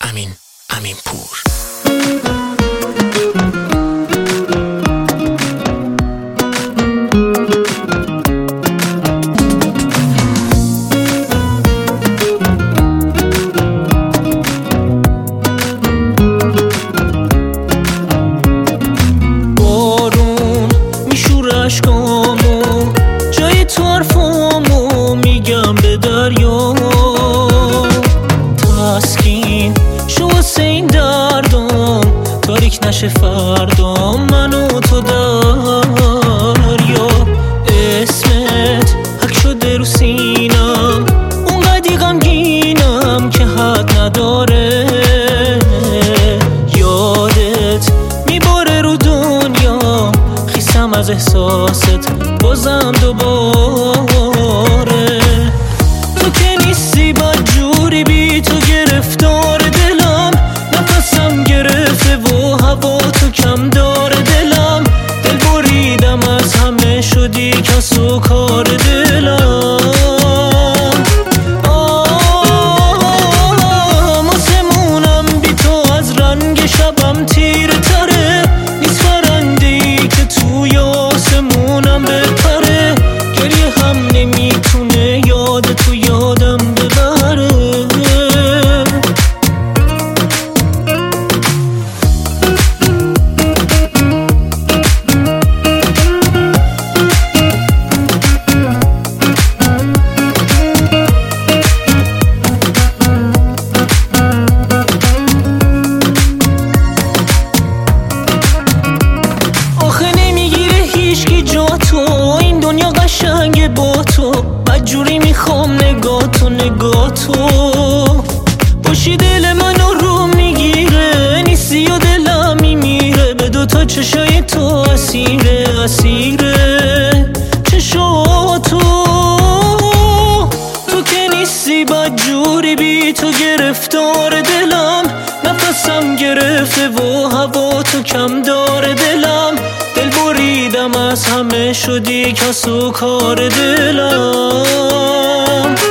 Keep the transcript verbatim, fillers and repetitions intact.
امین امین پور. بارون میشور اشکامو، جای تو حرفامو میگم به دریا. تسکین شو واسه این دردام، تاریک نشه فردام من و تو دریا. اسمت حک شده رو سینم، اونقدی غمگینم که حد نداره. یادت میباره رو دنیا، خیسم از احساست بازم دوباره. تو که نیستی بدجوری، بی تو گرفتار دلم، نفسم گرفته و هوا تو کم داره دلم. دل بریدم از همه شدی کس و کار دلم. آسمونم بی تو از رنگ شبم تیره تره، نیست پرنده ای که توی آسمونم بپره. گریه هم نمیتونه یاد تو یادم ببره. این دنیا قشنگه با تو، بدجوری میخوام نگاه تو نگاه تو باشی. دل منو رو میگیره، نیستی و دلم میمیره. به دوتا چشای تو اسیره اسیره چشاتو. تو که نیستی بدجوری، بی تو گرفتار دلم، نفسم گرفته و هوا تو کم داره دلم. دل بریدم از همه شدی کس و کار دلم.